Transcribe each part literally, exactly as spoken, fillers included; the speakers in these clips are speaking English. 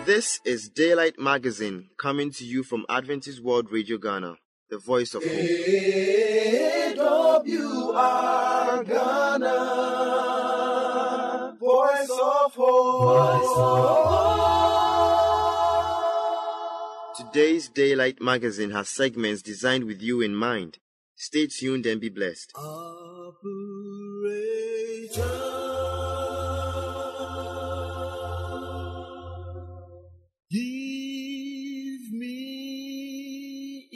This is Daylight Magazine, coming to you from Adventist World Radio Ghana, the voice of hope. A W R Ghana, voice of hope. Voice of hope. Today's Daylight Magazine has segments designed with you in mind. Stay tuned and be blessed. Operator. Give me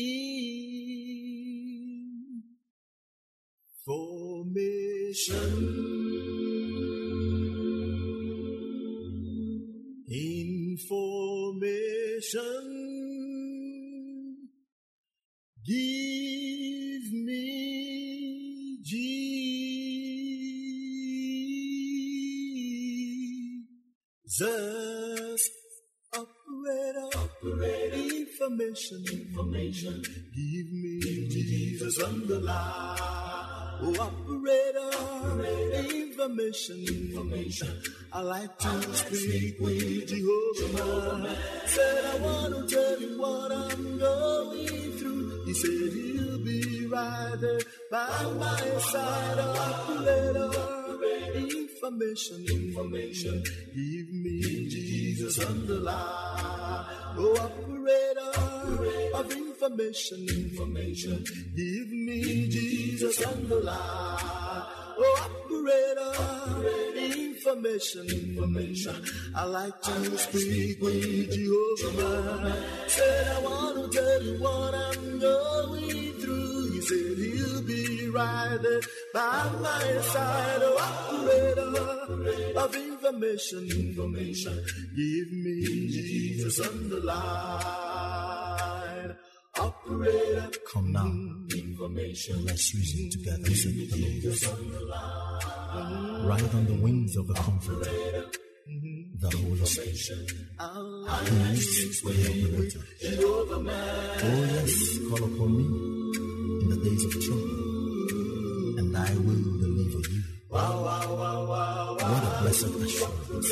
information. Information. Give me Jesus. Operator, operator, information, information. Give me Jesus on the line. Oh, operator, operator, information, information. I like to speak with Jehovah. Said I want to tell you what I'm going through. He said he'll be right there by my side. Operator, information, information. Give me Jesus on the line. Oh, operator, operator of information, information. Give me Jesus on the line. Oh, operator, operator information, information. I like to speak with Jehovah. Said I want to tell you what I'm going through. He said he'll be right there by my side. Oh, operator of information, information. Give me Jesus on the line. Operator, come now. Information. Let's reason together, said the Lord. Ride on the wings of the Comforter, the Holy Spirit. He lives the operator. Oh yes, call upon me in the days of trouble, and I will deliver you. Wow, wow, wow, wow, wow. What a blessed assurance.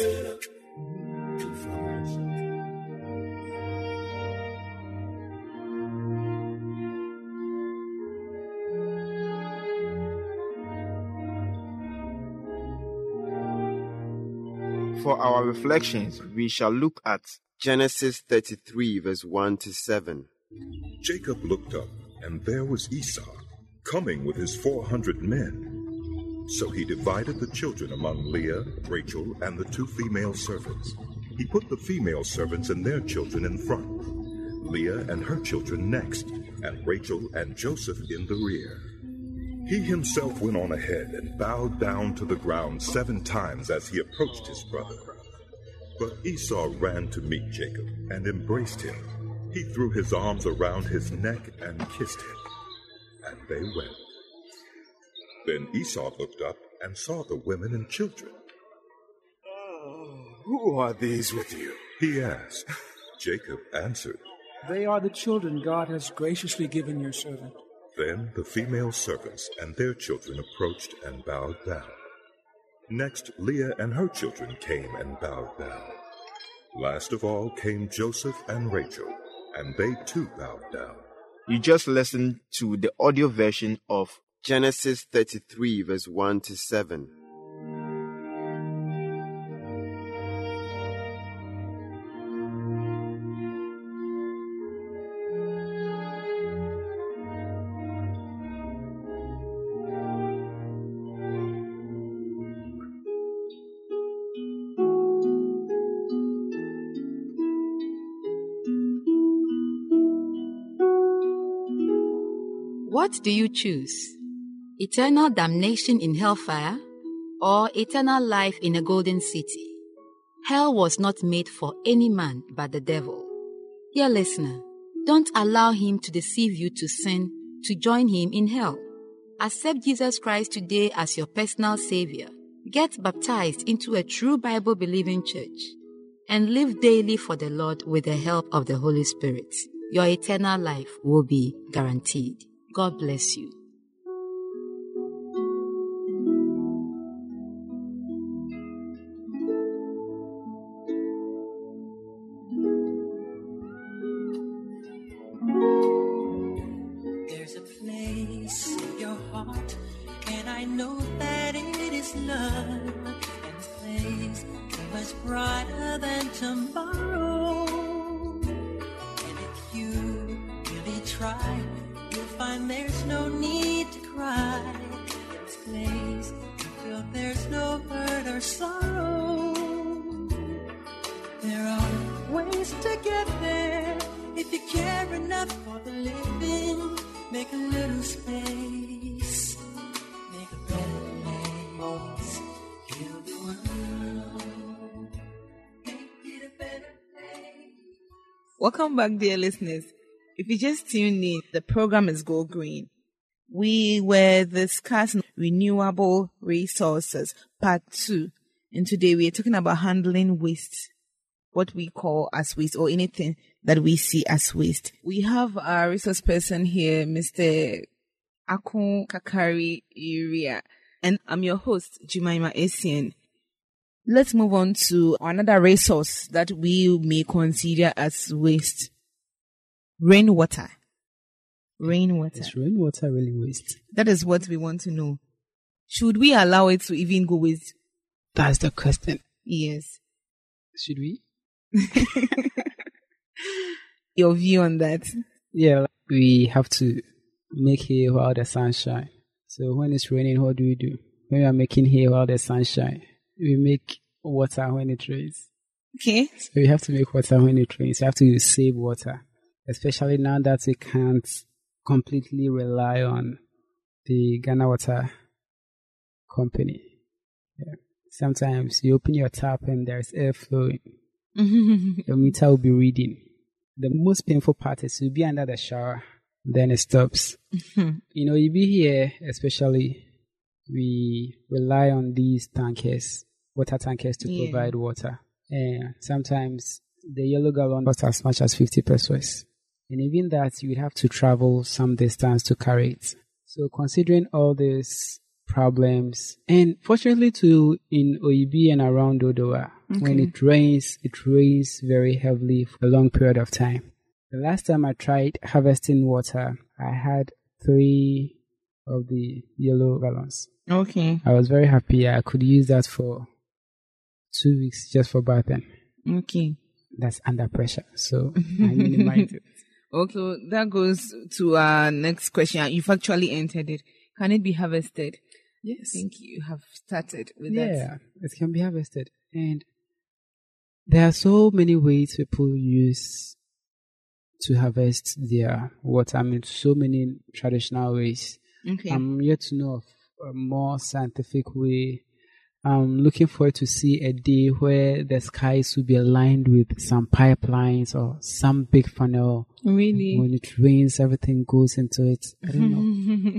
For our reflections, we shall look at Genesis thirty-three, verse one to seven. Jacob looked up, and there was Esau, coming with his four hundred men. So he divided the children among Leah, Rachel, and the two female servants. He put the female servants and their children in front, Leah and her children next, and Rachel and Joseph in the rear. He himself went on ahead and bowed down to the ground seven times as he approached his brother. But Esau ran to meet Jacob and embraced him. He threw his arms around his neck and kissed him, and they wept. Then Esau looked up and saw the women and children. Oh, who are these with you? He asked. Jacob answered, They are the children God has graciously given your servant. Then the female servants and their children approached and bowed down. Next, Leah and her children came and bowed down. Last of all came Joseph and Rachel, and they too bowed down. You just listened to the audio version of Genesis thirty-three, verse one to seven. What do you choose? Eternal damnation in hellfire or eternal life in a golden city? Hell was not made for any man but the devil. Dear listener, don't allow him to deceive you to sin to join him in hell. Accept Jesus Christ today as your personal savior. Get baptized into a true Bible-believing church and live daily for the Lord with the help of the Holy Spirit. Your eternal life will be guaranteed. God bless you. know that it is love, and this place is much brighter than tomorrow. And if you really try, you'll find there's no need to cry. In this place, you feel there's no hurt or sorrow. There are ways to get there if you care enough for the living. Make a little space, make a better place. Heal the world, make it a better place. Welcome back, dear listeners. If you just tuned in, the program is Go Green. We were discussing renewable resources, part two. And today we are talking about handling waste, what we call as waste, or anything that we see as waste. We have our resource person here, Mister Akun Kakari Iria, and I'm your host, Jemima Essien. Let's move on to another resource that we may consider as waste. Rainwater. Rainwater. Is rainwater really waste? That is what we want to know. Should we allow it to even go waste? That's the question. Yes. Should we? Your view on that? Yeah, like we have to make hay while the sun shines. So when it's raining, what do we do? When we are making hay while the sun shines, we make water when it rains. Okay. So we have to make water when it rains. We have to save water, especially now that we can't completely rely on the Ghana Water Company. Yeah. Sometimes you open your tap and there's air flowing. Your meter will be reading. The most painful part is you'll be under the shower, then it stops. Mm-hmm. You know, you be here, especially, we rely on these tankers, water tankers to Yeah. provide water. And sometimes the yellow gallon costs as much as fifty pesos. And even that, you would have to travel some distance to carry it. So considering all these problems, and fortunately too, in O E B and around Odoa, Okay. when it rains, it rains very heavily for a long period of time. The last time I tried harvesting water, I had three of the yellow gallons. Okay. I was very happy. I could use that for two weeks just for bathing. Okay. That's under pressure, so I minimized it. Okay, that goes to our next question. You've actually entered it. Can it be harvested? Yes. I think you have started with Yeah, that. it can be harvested. And there are so many ways people use to harvest their water. I mean, so many traditional ways. Okay. I'm yet to know of a more scientific way. I'm looking forward to see a day where the skies will be aligned with some pipelines or some big funnel. Really? When it rains, everything goes into it. I don't know.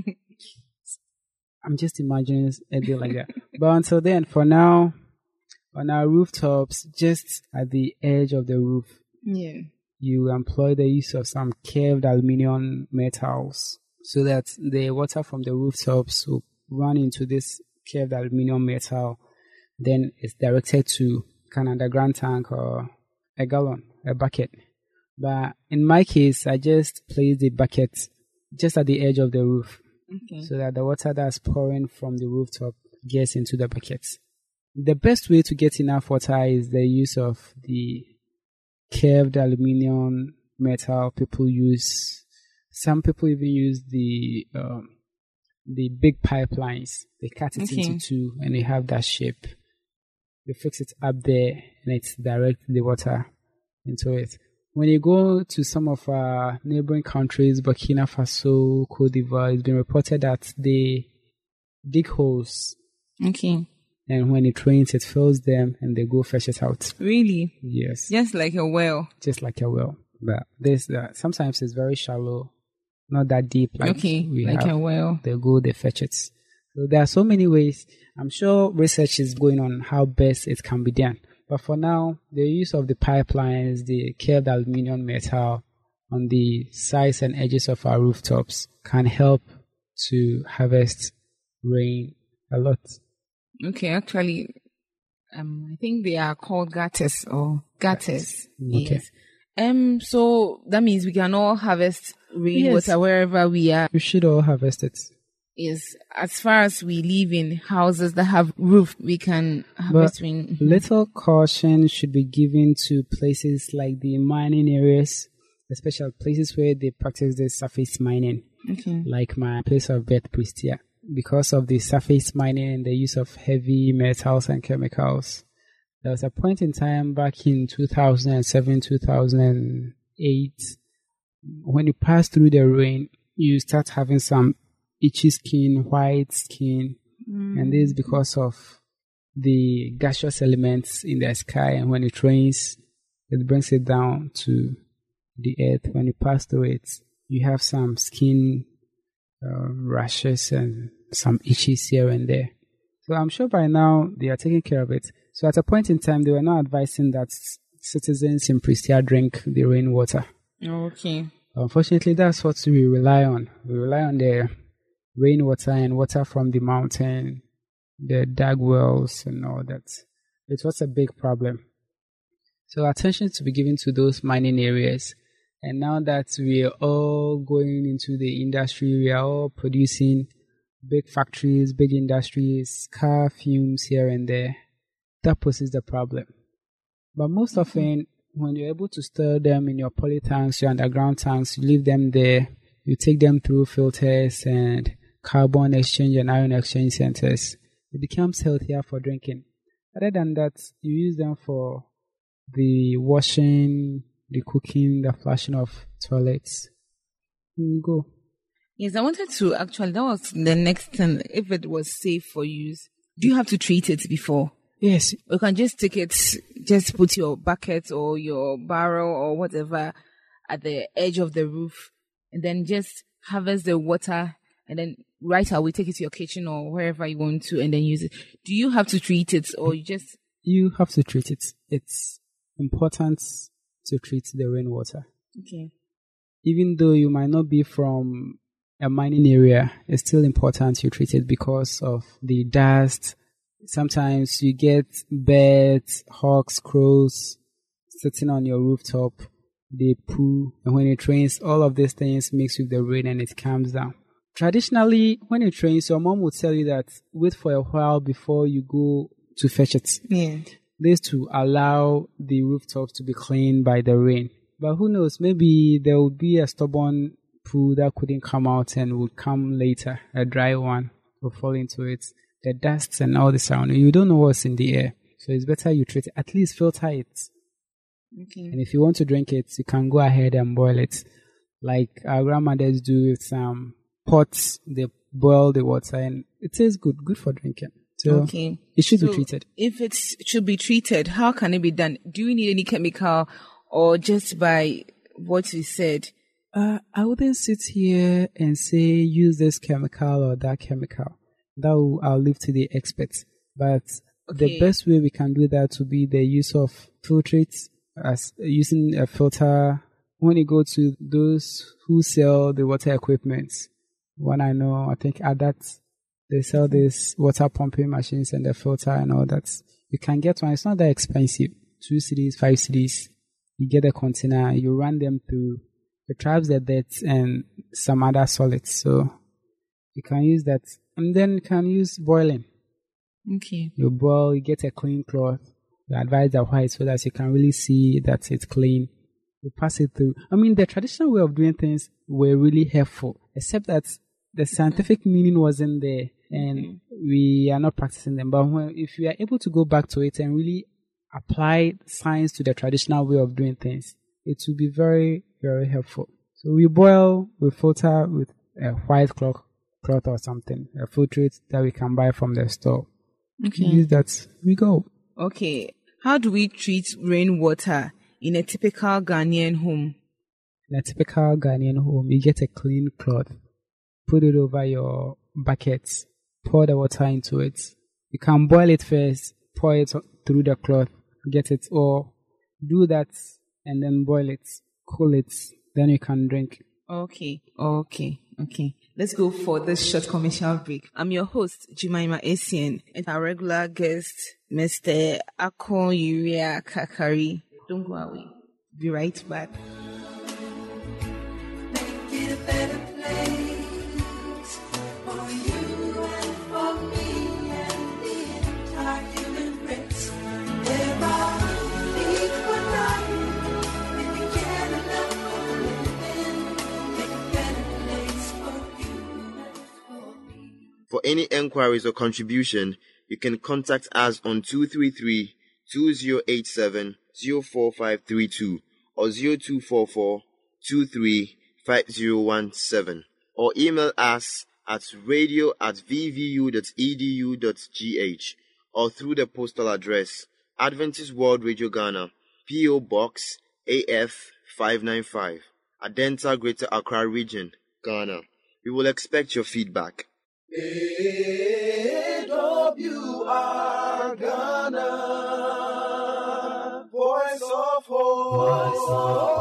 I'm just imagining a day like that. But until then, for now, on our rooftops, just at the edge of the roof, Yeah. you employ the use of some curved aluminium metals so that the water from the rooftops will run into this curved aluminium metal. Then it's directed to an underground tank or a gallon, a bucket. But in my case, I just place the bucket just at the edge of the roof. Okay. So that the water that's pouring from the rooftop gets into the buckets. The best way to get enough water is the use of the curved aluminium metal. People use, some people even use the um, the big pipelines. They cut it Okay. into two and they have that shape. They fix it up there and it's direct the water into it. When you go to some of our neighboring countries, Burkina Faso, Cote d'Ivoire, it's been reported that they dig holes. Okay. And when it rains, it fills them and they go fetch it out. Really? Yes. Just like a well. Just like a well. But this, uh, sometimes it's very shallow, not that deep. Like Okay, we like have. a well. They go, they fetch it. So there are so many ways. I'm sure research is going on how best it can be done. But for now, the use of the pipelines, the curved aluminium metal on the sides and edges of our rooftops can help to harvest rain a lot. Okay, actually, um, I think they are called gutters or gutters. Okay. Yes. Um, so that means we can all harvest rainwater Yes. wherever we are. We should all harvest it. is as far as we live in houses that have roof, we can harvest rain. Little caution should be given to places like the mining areas, especially places where they practice the surface mining, Okay. like my place of birth, Prestia. Because of the surface mining and the use of heavy metals and chemicals, there was a point in time back in two thousand seven, two thousand eight, when you pass through the rain, you start having some itchy skin, white skin, Mm. and this is because of the gaseous elements in the sky, and when it rains, it brings it down to the earth. When you pass through it, you have some skin uh, rashes and some itches here and there. So I'm sure by now they are taking care of it. So at a point in time, they were not advising that citizens in Prestia drink the rainwater. Okay. Unfortunately, that's what we rely on. We rely on the rainwater and water from the mountain, the dug wells and all that. It was a big problem. So attention to be given to those mining areas. And now that we are all going into the industry, we are all producing big factories, big industries, car fumes here and there. That poses the problem. But most mm-hmm. often, when you're able to store them in your poly tanks, your underground tanks, you leave them there, you take them through filters and carbon exchange and ion exchange centers, it becomes healthier for drinking. Other than that, you use them for the washing, the cooking, the flushing of toilets. You go. Yes, I wanted to actually, that was the next thing. If it was safe for use, do you have to treat it before? Yes. You can just take it, just put your bucket or your barrel or whatever at the edge of the roof and then just harvest the water and then right away take it to your kitchen or wherever you want to and then use it. Do you have to treat it or you just... You have to treat it. It's important to treat the rainwater. Okay. Even though you might not be from a mining area, it's still important you treat it because of the dust. Sometimes you get birds, hawks, crows sitting on your rooftop. They poo, and when it rains, all of these things mix with the rain and it calms down. Traditionally, when it rains, your mom will tell you that wait for a while before you go to fetch it. Yeah. This to allow the rooftops to be cleaned by the rain. But who knows, maybe there will be a stubborn poo that couldn't come out and would come later. A dry one will fall into it. The dust and all the sound. You don't know what's in the air. So it's better you treat it. At least filter it. Okay. And if you want to drink it, you can go ahead and boil it. Like our grandmothers do with some pots. They boil the water and it tastes good. Good for drinking. So okay. It should so be treated. If it should be treated, how can it be done? Do you need any chemical or just by what you said? Uh, I wouldn't sit here and say use this chemical or that chemical. That will, I'll leave to the experts. But okay. The best way we can do that would be the use of filtrates, as using a filter. When you go to those who sell the water equipment, one I know, I think at that they sell these water pumping machines and the filter and all that. You can get one. It's not that expensive. Two cedis, five cedis. You get a container. You run them through. It traps the dirt and some other solids. So you can use that. And then you can use boiling. Okay. You boil, you get a clean cloth. You advise the white so that you can really see that it's clean. You pass it through. I mean, the traditional way of doing things were really helpful, except that the scientific meaning wasn't there and okay. we are not practicing them. But when, if we are able to go back to it and really apply science to the traditional way of doing things, it will be very, very helpful. So we boil, we filter with a white cloth, cloth or something, a filtrate that we can buy from the store. Okay. Use that, we go. Okay. How do we treat rainwater in a typical Ghanaian home? In a typical Ghanaian home, you get a clean cloth, put it over your buckets, pour the water into it. You can boil it first, pour it through the cloth, get it, or do that and then boil it, cool it, then you can drink. Okay, okay, okay. Let's go for this short commercial break. I'm your host, Jemima Essien, and our regular guest, Mister Akon Uria Kakari. Don't go away. Be right back. Make it a better place for you. For any enquiries or contribution, you can contact us on two three three, two zero eight seven, zero four five three two or zero two four four, two three five zero one seven, or email us at radio at v v u dot e d u dot g h or through the postal address Adventist World Radio Ghana, P O Box A F five ninety-five, Adenta, Greater Accra Region, Ghana. We will expect your feedback. A W R Ghana, Voice of Hope. Voice of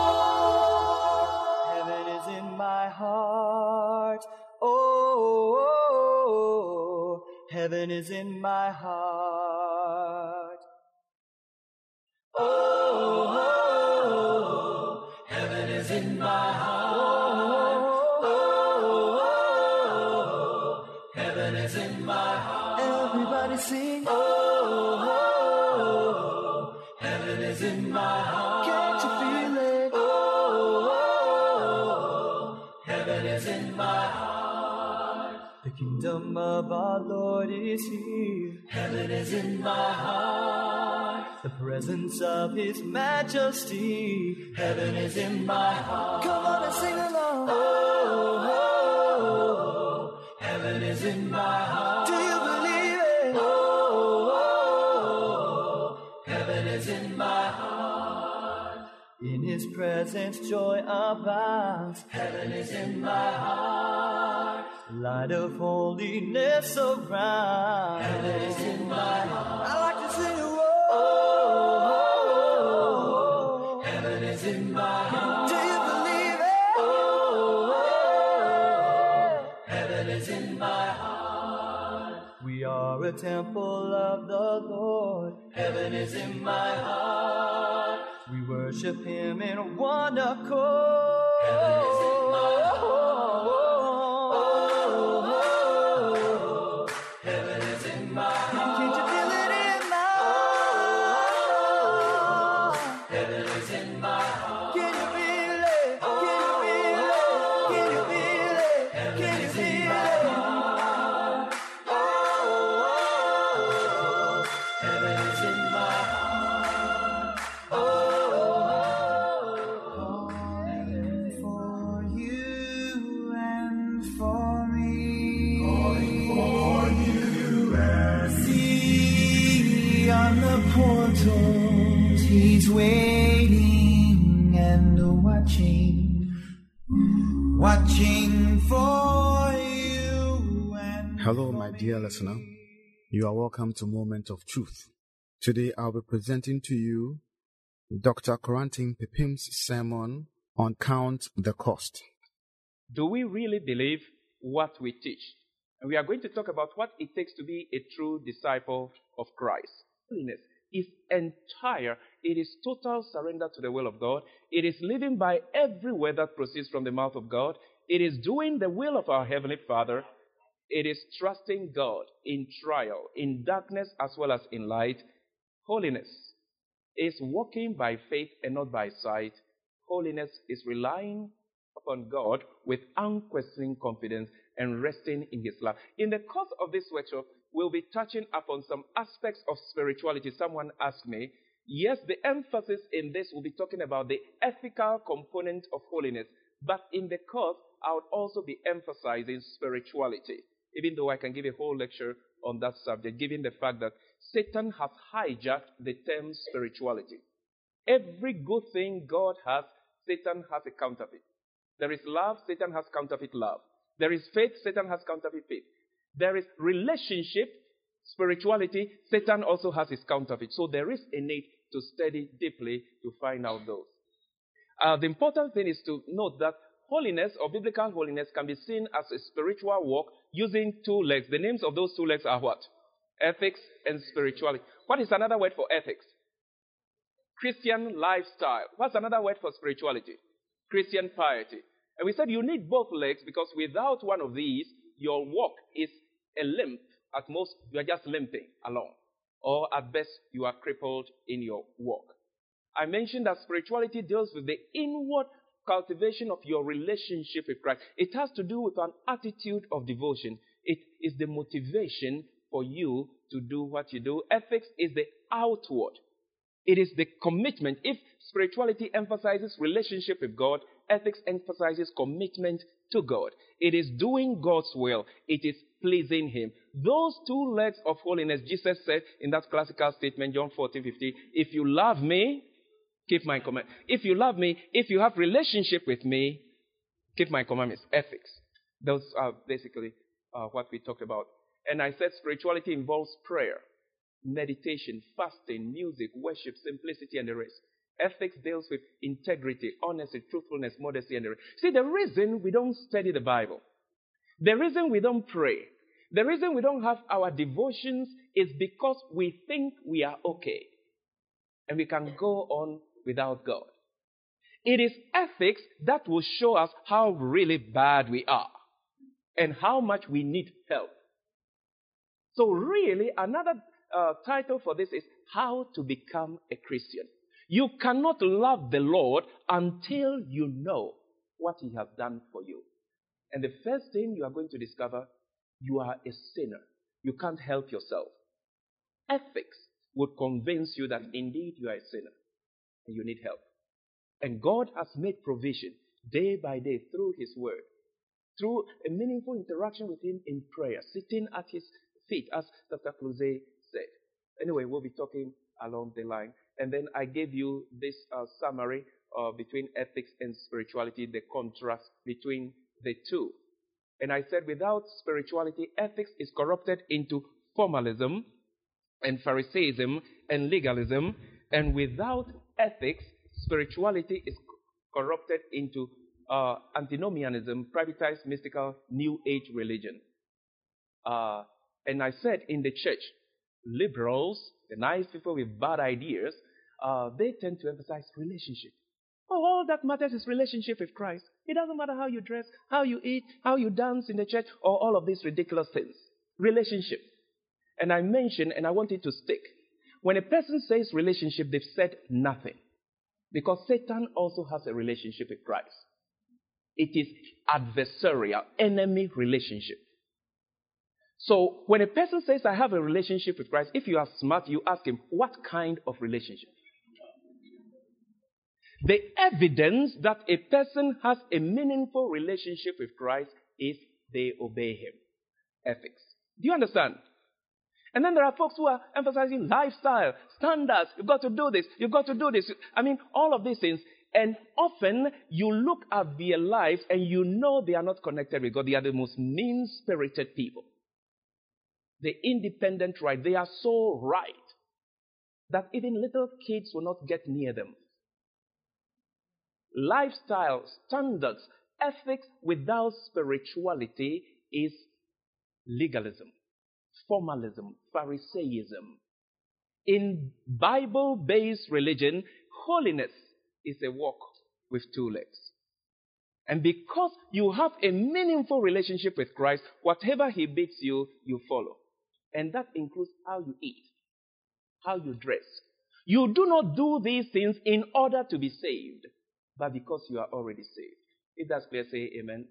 Hope. Heaven is in my heart. Oh, oh, oh, heaven is in my heart. Oh, oh, oh, heaven is in my heart. In my heart. Everybody sing. Oh, oh, oh, heaven is in my heart. Can't you feel it? Oh, oh, oh, heaven is in my heart. The kingdom of our Lord is here. Heaven is in my heart. The presence of His majesty. Heaven is in my heart. Come on and sing along. Oh, oh, oh, heaven is in my heart. Do you believe it? Oh, oh, oh, heaven is in my heart. In His presence joy abounds. Heaven is in my heart. Light of holiness around. Heaven is in my heart. I like to sing. Oh, oh, oh, heaven is in my heart. Do you believe it? Oh, oh, oh, heaven is in my heart. We are a temple of the Lord. Heaven is in my heart. We worship Him in one accord. Heaven is in my heart. Heaven is in my heart. Can't you feel it in my heart? Heaven is in my heart. Can you feel it? Can you feel it? Can you feel it? Can you feel it? Oh, heaven is in my heart. Oh, calling for you and for me. Calling for you and see on the portals. He's waiting and watching, watching for you. And Hello, my dear listener. You are welcome to Moment of Truth. Today I'll be presenting to you Doctor Corantin Pepim's sermon on Count the Cost. Do we really believe what we teach? And we are going to talk about what it takes to be a true disciple of Christ. Holiness is entire. It is total surrender to the will of God. It is living by every word that proceeds from the mouth of God. It is doing the will of our Heavenly Father. It is trusting God in trial, in darkness as well as in light. Holiness is walking by faith and not by sight. Holiness is relying upon God with unquestioning confidence and resting in His love. In the course of this workshop, we'll be touching upon some aspects of spirituality. Someone asked me, yes, the emphasis in this will be talking about the ethical component of holiness, but in the course, I would also be emphasizing spirituality, even though I can give a whole lecture on that subject, given the fact that Satan has hijacked the term spirituality. Every good thing God has, Satan has a counterfeit. There is love, Satan has counterfeit love. There is faith, Satan has counterfeit faith. There is relationship, spirituality, Satan also has his counterfeit. So there is a need to study deeply to find out those. Uh, the important thing is to note that holiness or biblical holiness can be seen as a spiritual walk using two legs. The names of those two legs are what? Ethics and spirituality. What is another word for ethics? Christian lifestyle. What's another word for spirituality? Christian piety. And we said you need both legs because without one of these, your walk is a limp. At most, you are just limping along. Or at best, you are crippled in your walk. I mentioned that spirituality deals with the inward cultivation of your relationship with Christ. It has to do with an attitude of devotion. It is the motivation for you to do what you do. Ethics is the outward. It is the commitment. If spirituality emphasizes relationship with God, ethics emphasizes commitment to God. It is doing God's will. It is pleasing Him. Those two legs of holiness, Jesus said in that classical statement, John fourteen fifty, if you love me, keep my commandments. If you love me, if you have relationship with me, keep my commandments. Ethics. Those are basically uh, what we talked about. And I said spirituality involves prayer, meditation, fasting, music, worship, simplicity, and the rest. Ethics deals with integrity, honesty, truthfulness, modesty, and the rest. See, the reason we don't study the Bible, the reason we don't pray, the reason we don't have our devotions is because we think we are okay and we can go on without God. It is ethics that will show us how really bad we are and how much we need help. So really, another uh, title for this is How to Become a Christian. You cannot love the Lord until you know what He has done for you. And the first thing you are going to discover, you are a sinner. You can't help yourself. Ethics would convince you that indeed you are a sinner and you need help. And God has made provision day by day through His Word, through a meaningful interaction with Him in prayer, sitting at His feet, as Doctor Clouzet said. Anyway, we'll be talking along the line. And then I gave you this uh, summary uh, between ethics and spirituality, the contrast between the two. And I said without spirituality, ethics is corrupted into formalism and Pharisaism and legalism. And without ethics, spirituality is corrupted into uh, antinomianism, privatized, mystical, New Age religion. Uh, and I said in the church, liberals, the nice people with bad ideas, uh, they tend to emphasize relationship. Oh, all that matters is relationship with Christ. It doesn't matter how you dress, how you eat, how you dance in the church, or all of these ridiculous things. Relationship. And I mentioned, and I want it to stick, when a person says relationship, they've said nothing. Because Satan also has a relationship with Christ. It is adversarial, enemy relationship. So when a person says, I have a relationship with Christ, if you are smart, you ask him, what kind of relationship? The evidence that a person has a meaningful relationship with Christ is they obey Him. Ethics. Do you understand? And then there are folks who are emphasizing lifestyle, standards. You've got to do this. You've got to do this. I mean, all of these things. And often you look at their lives and you know they are not connected with God. They are the most mean-spirited people. The independent right. They are so right that even little kids will not get near them. Lifestyle, standards, ethics without spirituality is legalism, formalism, Pharisaism. In Bible-based religion, holiness is a walk with two legs. And because you have a meaningful relationship with Christ, whatever He bids you, you follow. And that includes how you eat, how you dress. You do not do these things in order to be saved, but because you are already saved. If that's clear, say amen. Amen.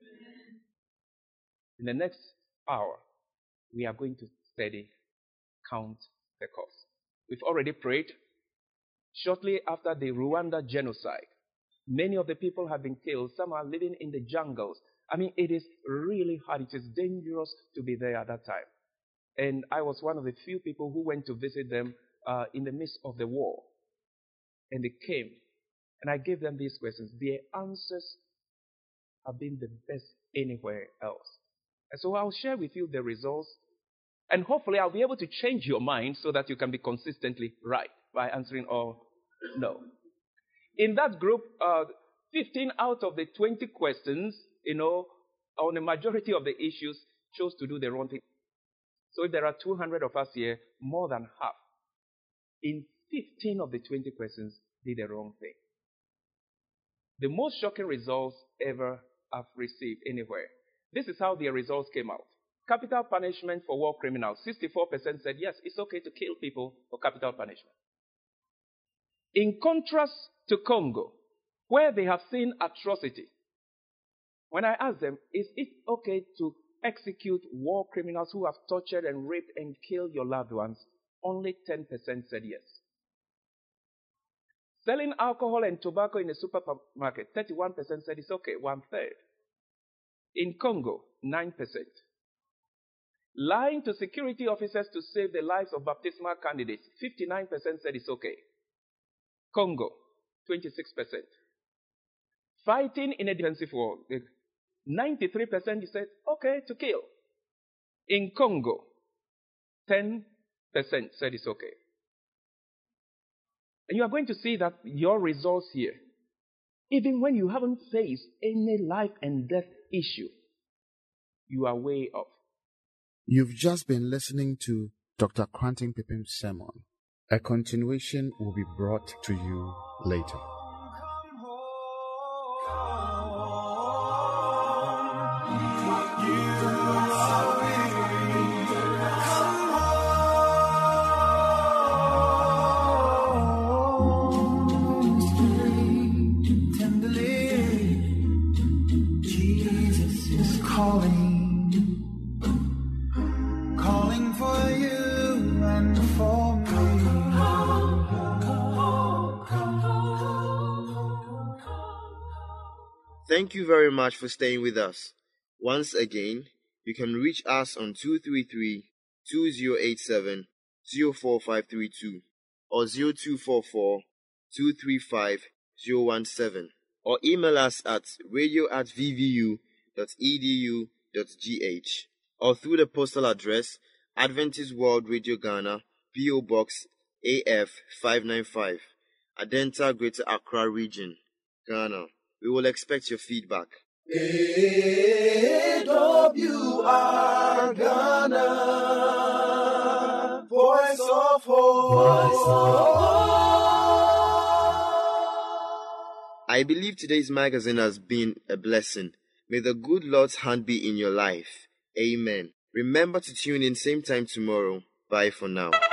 In the next hour, we are going to study Count the Cost. We've already prayed. Shortly after the Rwanda genocide, many of the people have been killed. Some are living in the jungles. I mean, it is really hard. It is dangerous to be there at that time. And I was one of the few people who went to visit them uh, in the midst of the war. And they came. And I gave them these questions. Their answers have been the best anywhere else. And so I'll share with you the results. And hopefully I'll be able to change your mind so that you can be consistently right by answering all no. In that group, uh, fifteen out of the twenty questions, you know, on the majority of the issues, chose to do the wrong thing. So if there are two hundred of us here, more than half, in fifteen of the twenty questions, did the wrong thing. The most shocking results ever I've received anywhere. This is how their results came out. Capital punishment for war criminals. sixty-four percent said, yes, it's okay to kill people for capital punishment. In contrast to Congo, where they have seen atrocity, when I asked them, is it okay to execute war criminals who have tortured and raped and killed your loved ones? Only ten percent said yes. Selling alcohol and tobacco in a supermarket, thirty-one percent said it's okay, one third. In Congo, nine percent. Lying to security officers to save the lives of baptismal candidates, fifty-nine percent said it's okay. Congo, twenty-six percent. Fighting in a defensive war, ninety-three percent said okay to kill. In Congo, ten percent said it's okay. And you are going to see that your results here, even when you haven't faced any life and death issue, you are way off. You've just been listening to Doctor Koranting Pepim's sermon. A continuation will be brought to you later. Thank you very much for staying with us. Once again, you can reach us on two three three, two zero eight seven, zero four five three two or zero two four four, two three five, zero one seven or email us at radio at v v u dot e d u dot g h or through the postal address Adventist World Radio Ghana, P O Box A F five ninety-five, Adenta, Greater Accra Region, Ghana. We will expect your feedback. A W R Ghana, Voice of Hope. I believe today's magazine has been a blessing. May the good Lord's hand be in your life. Amen. Remember to tune in same time tomorrow. Bye for now.